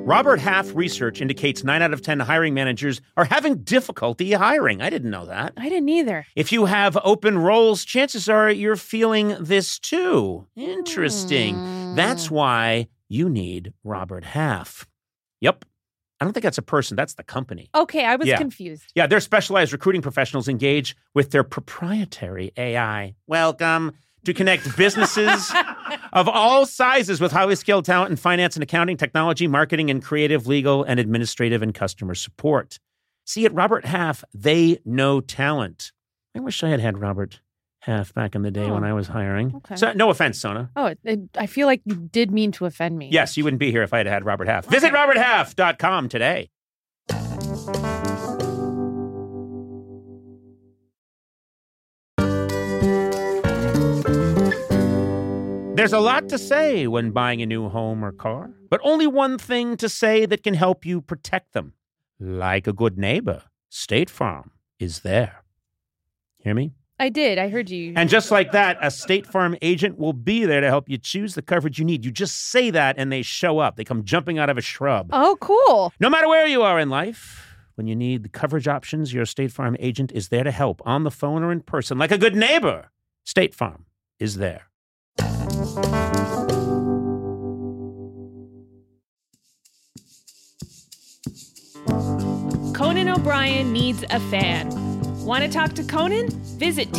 Robert Half research indicates 9 out of 10 hiring managers are having difficulty hiring. I didn't know that. I didn't either. If you have open roles, chances are you're feeling this too. Interesting. That's why you need Robert Half. Yep. I don't think that's a person. That's the company. Okay, I was confused. Yeah, they're specialized recruiting professionals engaged with their proprietary AI. Welcome to connect businesses of all sizes with highly skilled talent in finance and accounting, technology, marketing, and creative, legal, and administrative and customer support. See, at Robert Half, they know talent. I wish I had had Robert Half back in the day when I was hiring. Okay. So, no offense, Sona. Oh, I feel like you did mean to offend me. Yes, you wouldn't be here if I had had Robert Half. Visit roberthalf.com today. There's a lot to say when buying a new home or car, but only one thing to say that can help you protect them. Like a good neighbor, State Farm is there. Hear me? I did. I heard you. And just like that, a State Farm agent will be there to help you choose the coverage you need. You just say that and they show up. They come jumping out of a shrub. Oh, cool. No matter where you are in life, when you need the coverage options, your State Farm agent is there to help on the phone or in person. Like a good neighbor, State Farm is there. Conan O'Brien needs a fan. Want to talk to Conan? Visit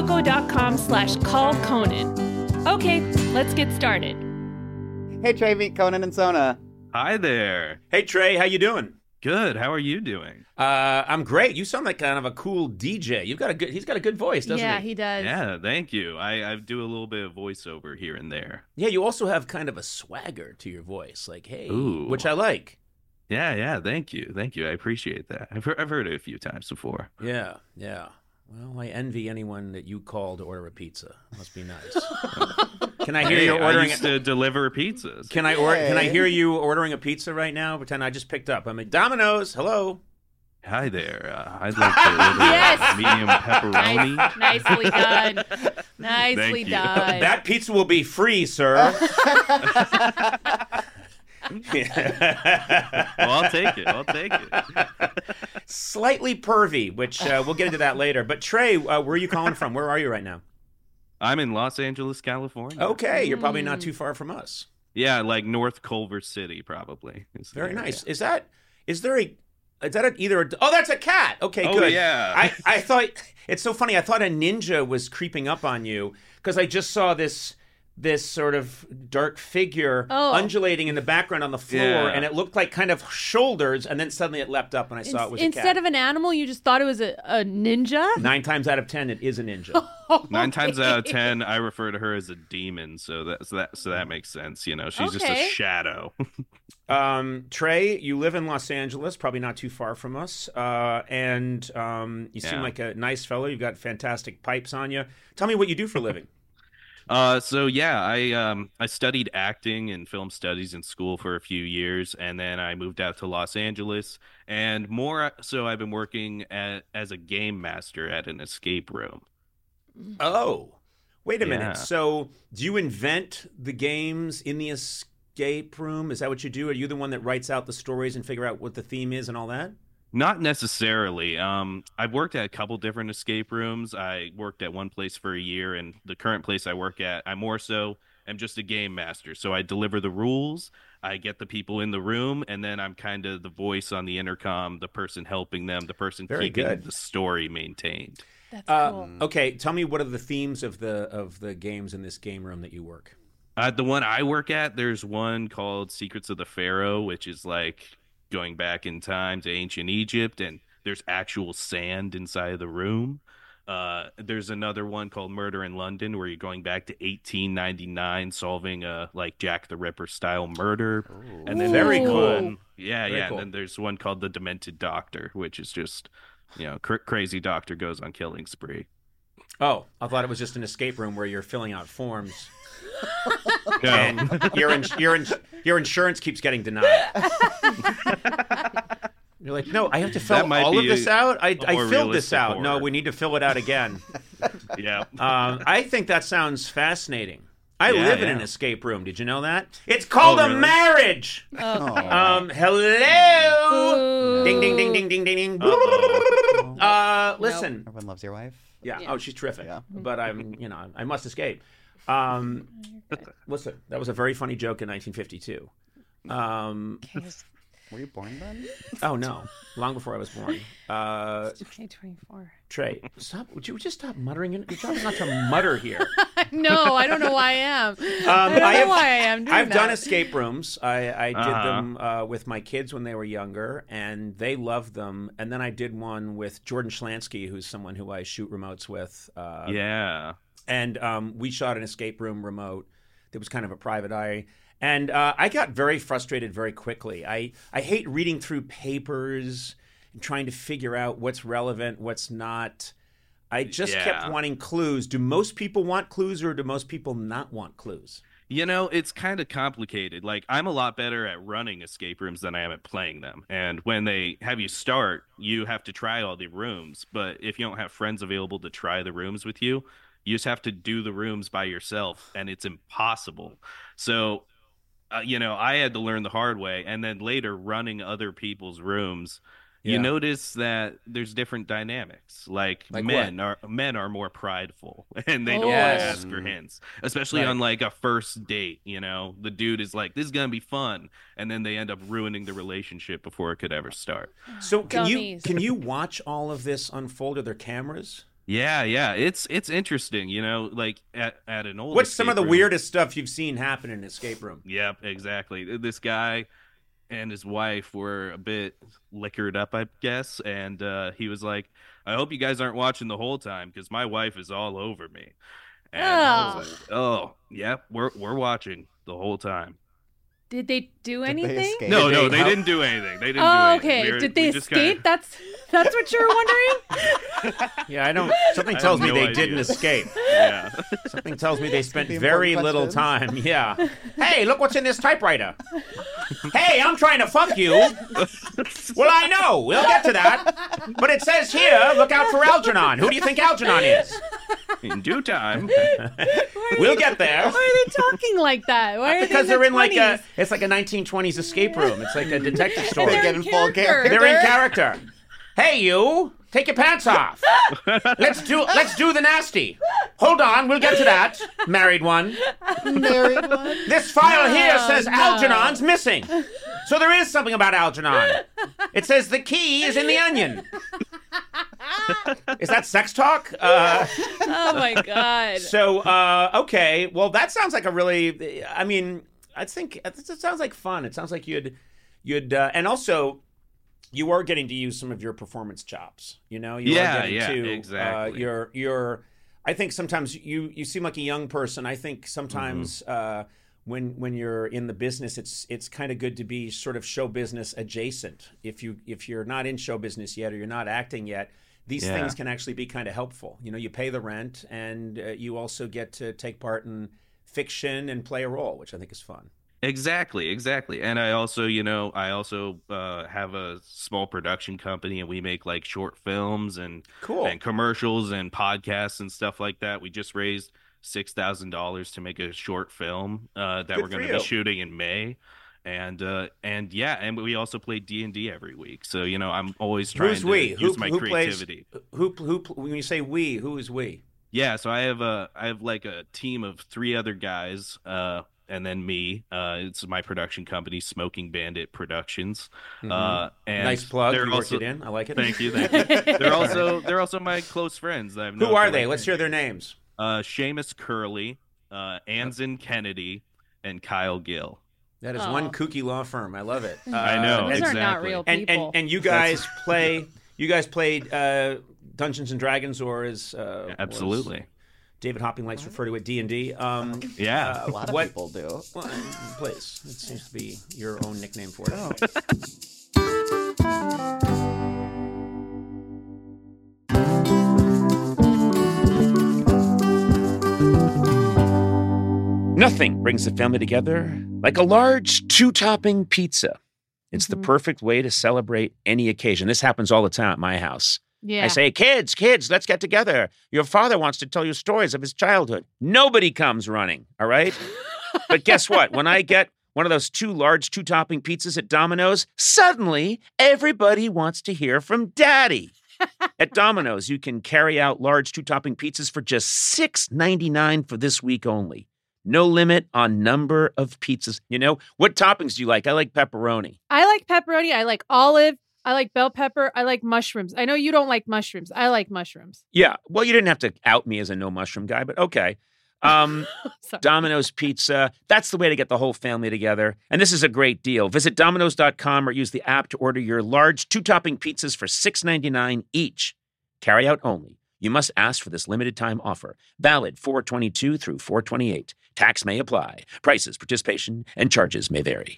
teamcoco.com/callconan. Okay, let's get started. Hey, Trey, meet Conan and Sona. Hi there. Hey, Trey, how you doing? Good. How are you doing? I'm great. You sound like kind of a cool DJ. He's got a good voice, doesn't he? Yeah, he does. Yeah, thank you. I do a little bit of voiceover here and there. Yeah, you also have kind of a swagger to your voice, like, hey, Ooh. which I like. Yeah, thank you. I appreciate that. I've heard it a few times before. Yeah. Well, I envy anyone that you call to order a pizza. Must be nice. Can I hear you ordering? I used to deliver pizzas. Can I hear you ordering a pizza right now? Pretend I just picked up. I'm at Domino's. Hello. Hi there. I'd like to order a medium pepperoni. Nicely done. Nicely you. done. That pizza will be free, sir. Well, I'll take it. Slightly pervy, which we'll get into that later. But Trey, where are you calling from? Where are you right now? I'm in Los Angeles, California. Okay, you're probably not too far from us. Yeah, like North Culver City, probably. Very nice. Is that that's a cat. Okay, Oh, good. yeah. I thought, it's so funny. I thought a ninja was creeping up on you because I just saw this sort of dark figure undulating in the background on the floor, and it looked like kind of shoulders, and then suddenly it leapt up, and I saw it was a cat. Instead of an animal, you just thought it was a ninja? 9 times out of 10, it is a ninja. 9 times out of 10, I refer to her as a demon, so that makes sense. You know, she's just a shadow. Trey, you live in Los Angeles, probably not too far from us, and you seem like a nice fellow. You've got fantastic pipes on you. Tell me what you do for a living. I studied acting and film studies in school for a few years, and then I moved out to Los Angeles, and more so I've been working as a game master at an escape room. Oh, wait a minute. So do you invent the games in the escape room? Is that what you do? Are you the one that writes out the stories and figure out what the theme is and all that? Not necessarily. I've worked at a couple different escape rooms. I worked at one place for a year, and the current place I work at, I more so am just a game master. So I deliver the rules, I get the people in the room, and then I'm kind of the voice on the intercom, the person helping them, the person keeping the story maintained. That's cool. Okay, tell me, what are the themes of the games in this game room that you work? The one I work at, there's one called Secrets of the Pharaoh, which is like going back in time to ancient Egypt, and there's actual sand inside of the room. There's another one called Murder in London, where you're going back to 1899, solving a like Jack the Ripper style murder. Ooh. And then Very there's cool. one, Very cool. And then there's one called The Demented Doctor, which is just, crazy doctor goes on killing spree. Oh, I thought it was just an escape room where you're filling out forms. No. And your insurance keeps getting denied. You're like, no, I have to fill all of this out? I filled this out. horror. No, we need to fill it out again. Yeah. I think that sounds fascinating. I Yeah, live in yeah. an escape room. Did you know that? It's called a really? marriage. Hello. Ooh. Ding, ding, ding, ding, ding, ding, ding. Listen. Everyone loves your wife. Yeah. Yeah. Oh, she's terrific. Yeah. But I must escape. Listen, that was a very funny joke in 1952. Were you born then? Oh no, long before I was born. Okay, 24. Trey, stop! Would you just stop muttering? Your job is not to mutter here. No, I don't know why I am. I don't know why I am doing I've that. done escape rooms. I did them with my kids when they were younger, and they loved them. And then I did one with Jordan Schlansky, who's someone who I shoot remotes with. Yeah. And we shot an escape room remote that was kind of a private eye. And I got very frustrated very quickly. I hate reading through papers and trying to figure out what's relevant, what's not. I just kept wanting clues. Do most people want clues, or do most people not want clues? You know, it's kind of complicated. Like, I'm a lot better at running escape rooms than I am at playing them. And when they have you start, you have to try all the rooms. But if you don't have friends available to try the rooms with you, you just have to do the rooms by yourself, and it's impossible. So, I had to learn the hard way. And then later, running other people's rooms, you notice that there's different dynamics. Like men are more prideful, and they don't want to ask for hints, especially on like a first date. The dude is like, "This is gonna be fun," and then they end up ruining the relationship before it could ever start. So can Dummies. you watch all of this unfold? Are there cameras? Yeah, it's interesting. Like at an old. What's some of the escape room- weirdest stuff you've seen happen in an escape room? Yep, exactly. This guy and his wife were a bit liquored up, I guess, and he was like, "I hope you guys aren't watching the whole time because my wife is all over me." And I was like, "Oh, yeah, we're watching the whole time." Did they do Did they anything? escape? No, Did they help? didn't do anything. They didn't do Oh, anything. okay. Did they we just kinda- escape? That's what you were wondering? Yeah, I don't. Something I tells have me no they didn't idea. escape. Yeah. Something tells me they spent The very important little questions. time. Yeah. Hey, look what's in this typewriter. Hey, I'm trying to fuck you. Well, I know. We'll get to that. But it says here, look out for Algernon. Who do you think Algernon is? In due time. We'll get there. Why are they talking like that? Why are Because they they're in like 20s? it's like a 1920s escape room. It's like a detective They story. get in full character. They're in character. Hey, you! Take your pants off. Let's do the nasty. Hold on, we'll get to that. Married one. Married one. This file here says no. Algernon's missing. So there is something about Algernon. It says the key is in the onion. Is that sex talk? Oh my god. So okay. Well, that sounds like a really. I mean, I think it sounds like fun. It sounds like you'd, and also. You are getting to use some of your performance chops, you are getting to exactly. your I think sometimes you seem like a young person. I think sometimes when you're in the business, it's kind of good to be sort of show business adjacent. If you're not in show business yet or you're not acting yet, these things can actually be kind of helpful. You pay the rent and you also get to take part in fiction and play a role, which I think is fun. Exactly. And I also, have a small production company, and we make like short films and Cool. and commercials and podcasts and stuff like that. We just raised $6,000 to make a short film that we're going to be shooting in May. And we also play D&D every week. So, I'm always trying Who's to we? use my creativity. Who when you say we, who is we? Yeah, so I have like a team of 3 other guys, and then me. It's my production company, Smoking Bandit Productions. And Nice plug. they're You worked also, it in. I like it. Thank you. They're also my close friends. That I've known Who are for, they? like, Let's hear their names. Seamus Curley, Anzin Kennedy, and Kyle Gill. That is Oh. one kooky law firm. I love it. I know. Those are not exactly. real And people. and you guys play. You guys played Dungeons and Dragons, or as Absolutely. as David Hopping likes to refer to it, D&D. Yeah. A lot of What- people do. Well, please, it seems to be your own nickname for it. Oh. Nothing brings the family together like a large 2-topping pizza. It's the perfect way to celebrate any occasion. This happens all the time at my house. Yeah. I say, kids, let's get together. Your father wants to tell you stories of his childhood. Nobody comes running, all right? But guess what? When I get one of those 2 large 2-topping pizzas at Domino's, suddenly everybody wants to hear from Daddy. At Domino's, you can carry out large 2-topping pizzas for just $6.99 for this week only. No limit on number of pizzas. You know, what toppings do you like? I like pepperoni. I like pepperoni. I like olive. I like bell pepper. I like mushrooms. I know you don't like mushrooms. I like mushrooms. Yeah, well, you didn't have to out me as a no mushroom guy, but okay. Sorry. Domino's Pizza. That's the way to get the whole family together. And this is a great deal. Visit Domino's.com or use the app to order your large 2-topping pizzas for $6.99 each. Carry out only. You must ask for this limited time offer. Valid 4/22 through 4/28. Tax may apply. Prices, participation, and charges may vary.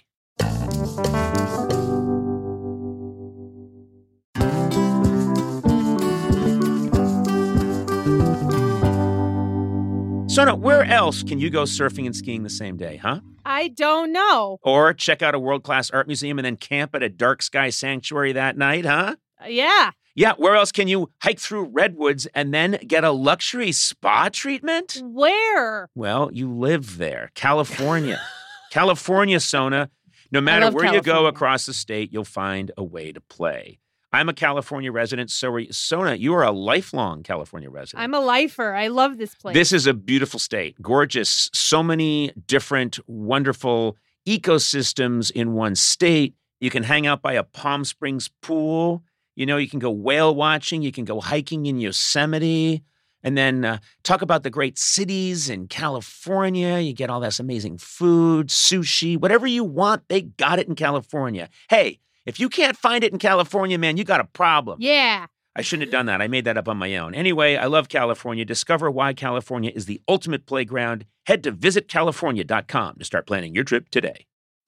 Sona, where else can you go surfing and skiing the same day, huh? I don't know. Or check out a world-class art museum and then camp at a dark sky sanctuary that night, huh? Yeah. Yeah, where else can you hike through redwoods and then get a luxury spa treatment? Where? Well, you live there, California. California, Sona. No matter love where you go California. across the state, you'll find a way to play. I'm a California resident, so are you. Sona, you are a lifelong California resident. I'm a lifer. I love this place. This is a beautiful state, gorgeous, so many different wonderful ecosystems in one state. You can hang out by a Palm Springs pool. You know, you can go whale watching. You can go hiking in Yosemite. And then talk about the great cities in California. You get all this amazing food, sushi, whatever you want, they got it in California. Hey, if you can't find it in California, man, you got a problem. Yeah. I shouldn't have done that. I made that up on my own. Anyway, I love California. Discover why California is the ultimate playground. Head to visitcalifornia.com to start planning your trip today.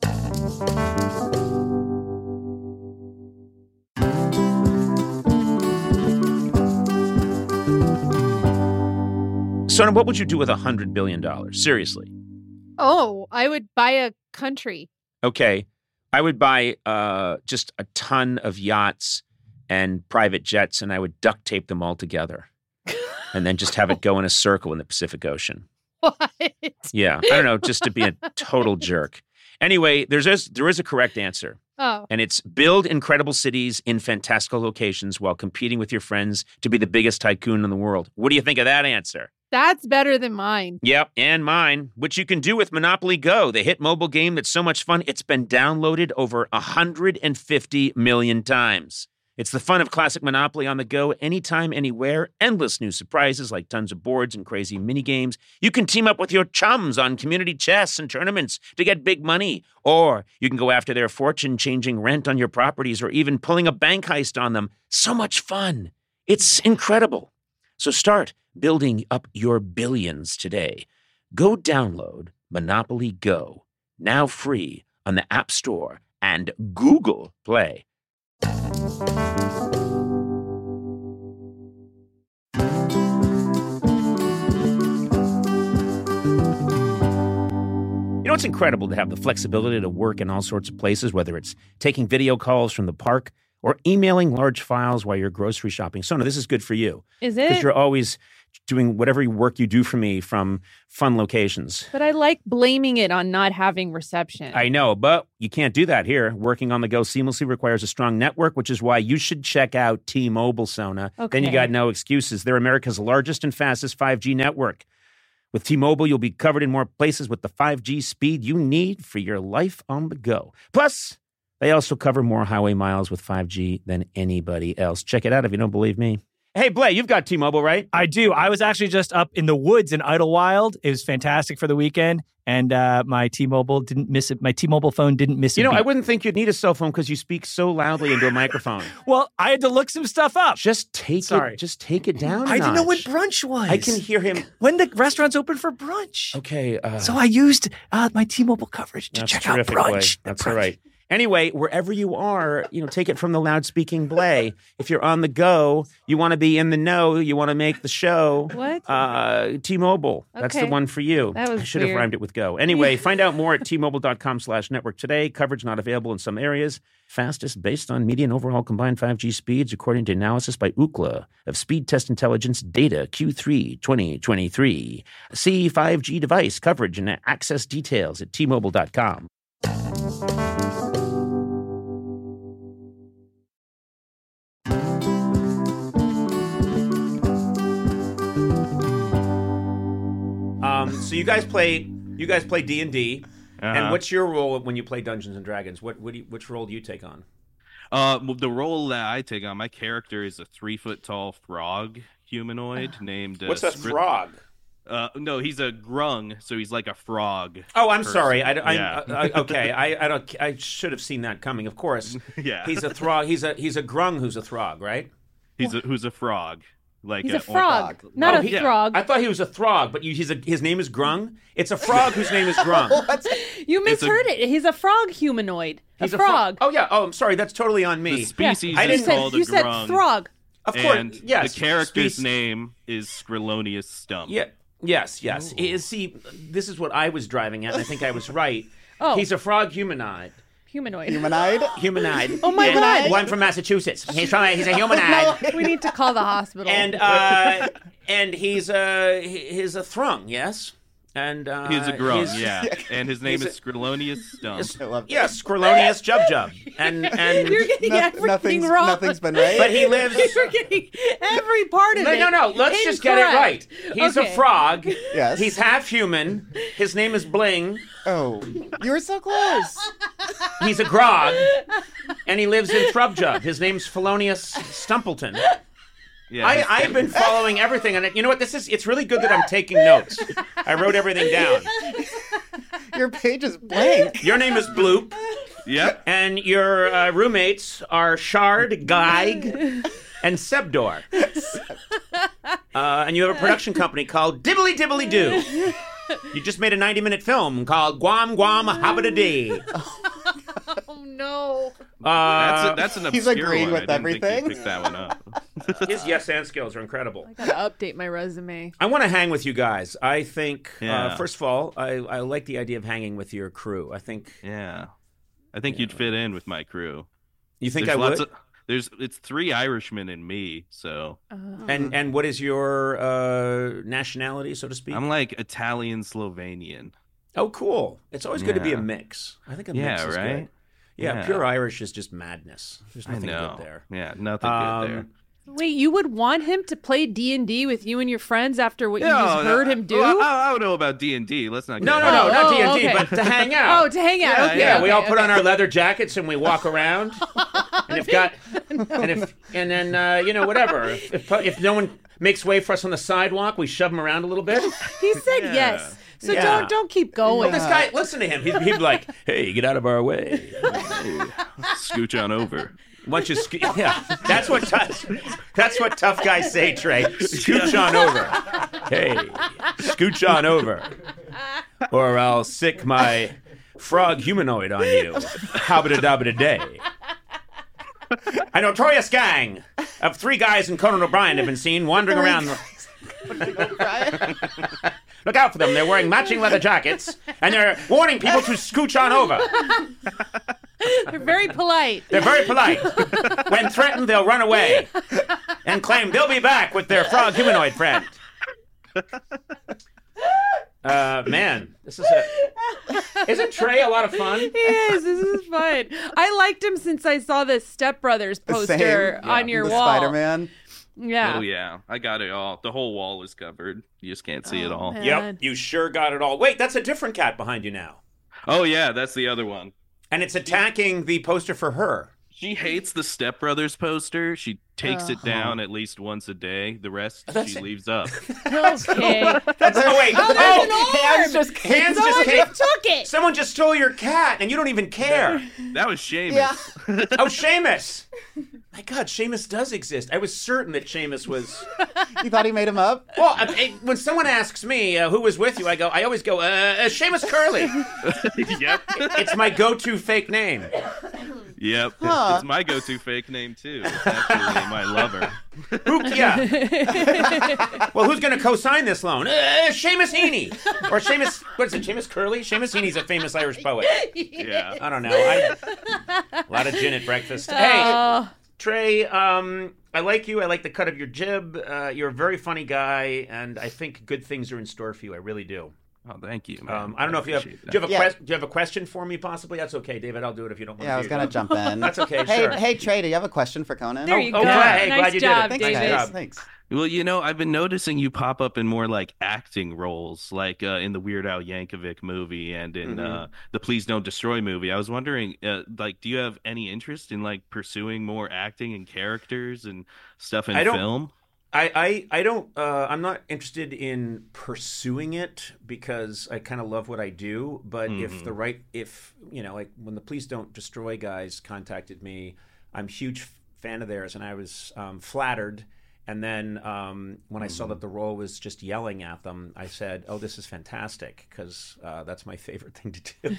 Sona, what would you do with $100 billion? Seriously. Oh, I would buy a country. Okay. I would buy just a ton of yachts and private jets, and I would duct tape them all together and then just have it go in a circle in the Pacific Ocean. What? Yeah. I don't know, just to be a total jerk. Anyway, there is a correct answer. Oh. And it's build incredible cities in fantastical locations while competing with your friends to be the biggest tycoon in the world. What do you think of that answer? That's better than mine. Yep, and mine, which you can do with Monopoly Go, the hit mobile game that's so much fun, it's been downloaded over 150 million times. It's the fun of classic Monopoly on the go, anytime, anywhere, endless new surprises like tons of boards and crazy mini games. You can team up with your chums on community chess and tournaments to get big money, or you can go after their fortune changing rent on your properties or even pulling a bank heist on them. So much fun. It's incredible. So start building up your billions today. Go download Monopoly Go, now free on the App Store and Google Play. You know, it's incredible to have the flexibility to work in all sorts of places, whether it's taking video calls from the park or emailing large files while you're grocery shopping. Sona, this is good for you. Is Because it? you're always doing whatever work you do for me from fun locations. But I like blaming it on not having reception. I know, but you can't do that here. Working on the go seamlessly requires a strong network, which is why you should check out T-Mobile, Sona. Then you Okay. got no excuses. They're America's largest and fastest 5G network. With T-Mobile, you'll be covered in more places with the 5G speed you need for your life on the go. Plus, they also cover more highway miles with 5G than anybody else. Check it out if you don't believe me. Hey, Blay, you've got T-Mobile, right? I do. I was actually just up in the woods in Idlewild. It was fantastic for the weekend, and my T-Mobile didn't miss it. My T-Mobile phone didn't miss it. You know, I wouldn't think you'd need a cell phone because you speak so loudly into a microphone. Well, I had to look some stuff up. Just take Sorry. it. Just take it down. a I didn't know when notch. brunch was. I can hear him. when the restaurant's open for brunch. Okay. So I used my T-Mobile coverage to That's check out terrific, brunch. Blay. The That's brunch. all right. Anyway, wherever you are, take it from the loud-speaking Blay. If you're on the go, you want to be in the know, you want to make the show. What? T-Mobile. That's the Okay. one for you. That was I should have weird. rhymed it with go. Anyway, find out more at T-Mobile.com/network today. Coverage not available in some areas. Fastest based on median overall combined 5G speeds, according to analysis by Ookla of Speed Test Intelligence data Q3 2023. See 5G device coverage and access details at T-Mobile.com. So you guys play D&D, and what's your role when you play Dungeons and Dragons? Which role do you take on? Well, the role that I take on, my character is a 3-foot tall frog humanoid named. What's a frog? No, he's a grung, so he's like a frog. Oh, I'm person. sorry. Yeah. Okay, I don't. I should have seen that coming. Of course. Yeah. He's a frog. He's a grung who's a frog, right? Who's a frog. Like He's a frog, frog. not Oh, a yeah. frog. I thought he was a frog, but his name is Grung. It's a frog whose name is Grung. You misheard it. He's a frog humanoid. He's a frog. Oh yeah. Oh, I'm sorry. That's totally on me. The species I is didn't- called You a said grung. frog. Of course. And Yes. the character's Spec- name is Scrillonius Stump. Yeah. Yes. See, this is what I was driving at, and I think I was right. Oh. He's a frog humanoid. Humanoid. Humanoid. Oh my And- God. Well, I'm from Massachusetts. He's a humanoid. We need to call the hospital. And he's a thrung, yes. And He's a grung, he's- yeah. And his name he's is Scrillonius Stump. I love that. Yes, Squirlonius Jub. And You're getting everything wrong. Nothing's been right. but he lives. You're getting every part of it. No. Let's just get it right. incorrect. He's a Okay. frog. Yes. He's half human. His name is Bling. Oh, you were so close. He's a grog, and he lives in Thrubjub. His name's Felonius Stumpleton. Yeah, I've been following everything, and you know what? It's really good that I'm taking notes. I wrote everything down. Your page is blank. Your name is Bloop, Yep. and your roommates are Shard, Geig, and Sebdor. And you have a production company called Dibbly Dibbly Doo. You just made a 90-minute film called Guam Guam Habba Dee. Oh no. That's an obscure He's agreeing one. with I didn't think everything. you picked that one up. His yes and skills are incredible. I gotta update my resume. I want to hang with you guys. I think, Yeah. first of all, I like the idea of hanging with your crew. I think, Yeah. I think you'd fit in with my crew. you think There's I lots would? it's 3 Irishmen and me, so And what is your nationality, so to speak? I'm like Italian Slovenian. Oh, cool. It's always good to be a Yeah. mix. I think a Yeah, mix is right? good. Yeah, Yeah. pure Irish is just madness. There's I nothing know. good there. Yeah, nothing good there. Wait, you would want him to play D&D with you and your friends after what you just heard him do? Well, I don't know about D&D. Let's not. No, get no, Oh, not oh, D&D, okay. but to hang out. Oh, to hang out. Yeah, okay, Yeah, okay, we all put okay. on our leather jackets and we walk around, and then whatever. If no one makes way for us on the sidewalk, we shove them around a little bit. He said Yeah. yes. So Yeah. don't keep going. Well, this guy, listen to him. He'd be like, "Hey, get out of our way." Scooch on over. Once you, yeah, that's what tough guys say, Trey. Scooch on over. Hey, scooch on over, or I'll sick my frog humanoid on you. Habba-da-dabba-da day. A notorious gang of 3 guys and Conan O'Brien have been seen wandering around. Look out for them. They're wearing matching leather jackets, and they're warning people to scooch on over. They're very polite. They're very polite. When threatened, they'll run away and claim they'll be back with their frog humanoid friend. Man, isn't Trey a lot of fun? He is. This is fun. I liked him since I saw the Step Brothers poster on your the wall. Spider-Man. Yeah. Oh yeah, I got it all. The whole wall is covered. You just can't see it all. man. Yep, you sure got it all. Wait, that's a different cat behind you now. Oh yeah, that's the other one. And it's attacking the poster for her. She hates the Step Brothers poster. She takes it down at least once a day. The rest That's she it. leaves up. Okay. Oh, wait. Oh, there's an hands arm. just, hands Someone just came. just took it. Someone just stole your cat, and you don't even care. That was Seamus. Oh, Seamus. my God, Seamus does exist. I was certain that Seamus was. You thought he made him up? Well, when someone asks me who was with you, I always go, Seamus Curley. Yep. It's my go-to fake name. Yep. Huh. It's my go-to fake name too. It's actually my lover. Yeah. Well, who's going to co-sign this loan? Seamus Heaney. Or Seamus, what is it, Seamus Curley? Seamus Heaney's a famous Irish poet. Yeah. I don't know. A lot of gin at breakfast. Hey, Trey, I like you. I like the cut of your jib. You're a very funny guy, and I think good things are in store for you. I really do. Oh, thank you, man. I don't know if you have. Do you have a question for me? Possibly. That's okay, David. I'll do it if you don't want to. Yeah, I was gonna jump in. That's okay. Hey, sure. hey, Trey, do you have a question for Conan? There you go. Glad Nice you job, did it. David. Thanks. Well, I've been noticing you pop up in more like acting roles, like in the Weird Al Yankovic movie and in the Please Don't Destroy movie. I was wondering, do you have any interest in like pursuing more acting and characters and stuff in film? I don't. I'm not interested in pursuing it because I kind of love what I do. But if like when the Please Don't Destroy guys contacted me, I'm a huge fan of theirs, and I was flattered. And then when I saw that the role was just yelling at them, I said, "Oh, this is fantastic," because that's my favorite thing to do.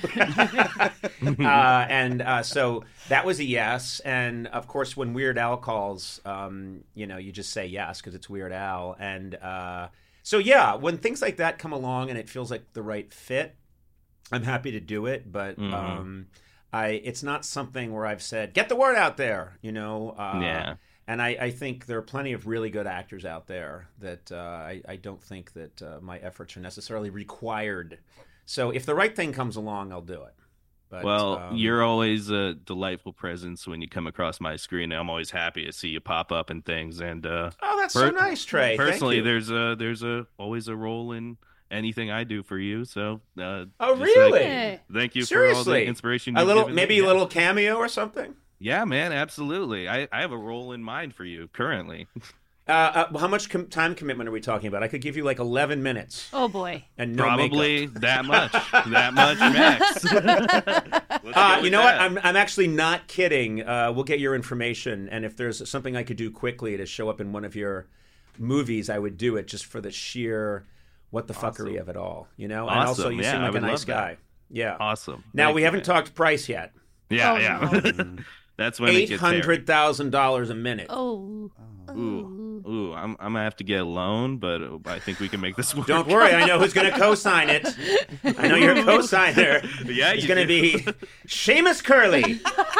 So that was a yes. And of course, when Weird Al calls, you just say yes because it's Weird Al. And so yeah, when things like that come along and it feels like the right fit, I'm happy to do it. But it's not something where I've said, "Get the word out there," Yeah. And I think there are plenty of really good actors out there that I don't think that my efforts are necessarily required. So if the right thing comes along, I'll do it. But, you're always a delightful presence when you come across my screen. I'm always happy to see you pop up and things. And that's so nice, Trey. Personally, Thank you. there's always a role in anything I do for you. So really? Thank you Seriously? for all the inspiration. A little cameo or something. Yeah, man, absolutely. I have a role in mind for you currently. How much time commitment are we talking about? I could give you like 11 minutes. Oh, boy. And no Probably makeup. that much. That much max. You know what? I'm actually not kidding. We'll get your information. And if there's something I could do quickly to show up in one of your movies, I would do it just for the sheer what the fuckery of it all. And also you seem like a nice guy. Yeah. Awesome. Now, we haven't talked price yet. Yeah, No. That's when it gets $800,000 a minute. Oh. Ooh, I'm gonna have to get a loan, but I think we can make this work. Don't worry, I know who's gonna co-sign it. I know you're a co-signer. Yeah, it's gonna be Seamus Curley.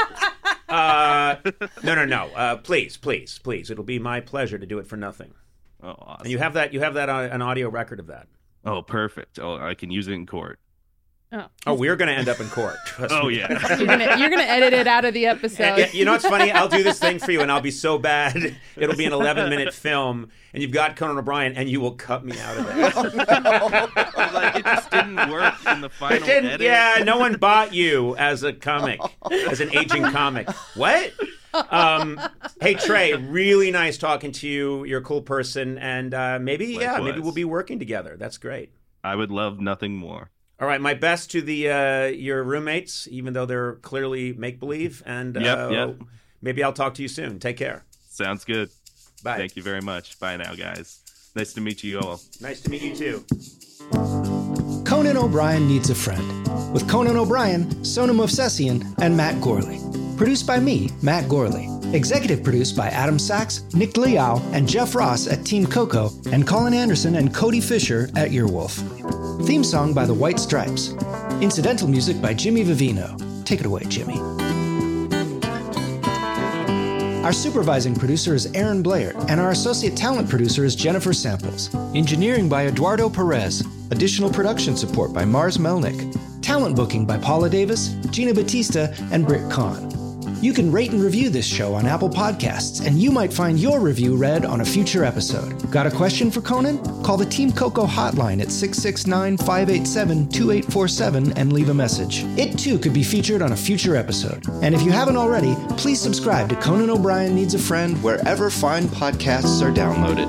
No. Please. It'll be my pleasure to do it for nothing. Oh, awesome. And you have that an audio record of that. Oh, perfect. Oh, I can use it in court. Oh, we're going to end up in court. Trust me. Yeah. You're gonna edit it out of the episode. And, you know what's funny? I'll do this thing for you, and I'll be so bad. It'll be an 11-minute film, and you've got Conan O'Brien, and you will cut me out of it. Like it just didn't work in the final edit. Yeah, no one bought you as a comic, as an aging comic. What? Hey Trey, really nice talking to you. You're a cool person, and maybe we'll be working together. That's great. I would love nothing more. All right, my best to the your roommates, even though they're clearly make-believe, and yep. Maybe I'll talk to you soon. Take care. Sounds good. Bye. Thank you very much. Bye now, guys. Nice to meet you all. Nice to meet you too. Conan O'Brien Needs a Friend, with Conan O'Brien, Sona Movsesian, and Matt Gorley. Produced by me, Matt Gorley. Executive produced by Adam Sachs, Nick Liao, and Jeff Ross at Team Coco, and Colin Anderson and Cody Fisher at Earwolf. Theme song by The White Stripes. Incidental music by Jimmy Vivino. Take it away, Jimmy. Our supervising producer is Aaron Blair, and our associate talent producer is Jennifer Samples. Engineering by Eduardo Perez. Additional production support by Mars Melnick. Talent booking by Paula Davis, Gina Batista, and Britt Kahn. You can rate and review this show on Apple Podcasts, and you might find your review read on a future episode. Got a question for Conan? Call the Team Coco hotline at 669-587-2847 and leave a message. It too could be featured on a future episode. And if you haven't already, please subscribe to Conan O'Brien Needs a Friend wherever fine podcasts are downloaded.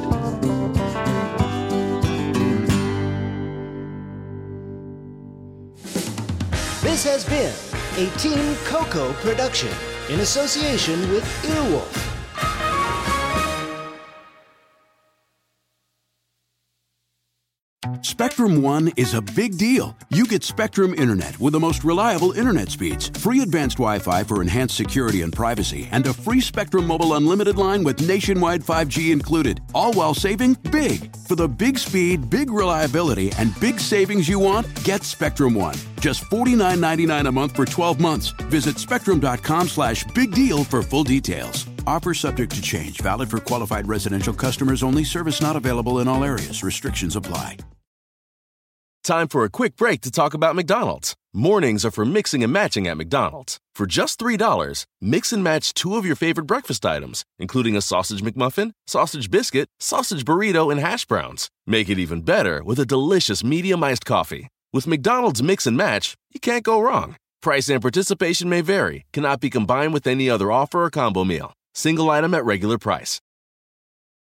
This has been a Team Coco production in association with Earwolf. Spectrum One is a big deal. You get Spectrum Internet with the most reliable internet speeds, free advanced Wi-Fi for enhanced security and privacy, and a free Spectrum Mobile Unlimited line with nationwide 5G included, all while saving big. For the big speed, big reliability, and big savings you want, get Spectrum One. Just $49.99 a month for 12 months. Visit spectrum.com/big deal for full details. Offer subject to change. Valid for qualified residential customers only. Service not available in all areas. Restrictions apply. Time for a quick break to talk about McDonald's. Mornings are for mixing and matching at McDonald's. For just $3, mix and match 2 of your favorite breakfast items, including a sausage McMuffin, sausage biscuit, sausage burrito, and hash browns. Make it even better with a delicious medium iced coffee. With McDonald's Mix and Match, you can't go wrong. Price and participation may vary, cannot be combined with any other offer or combo meal. Single item at regular price.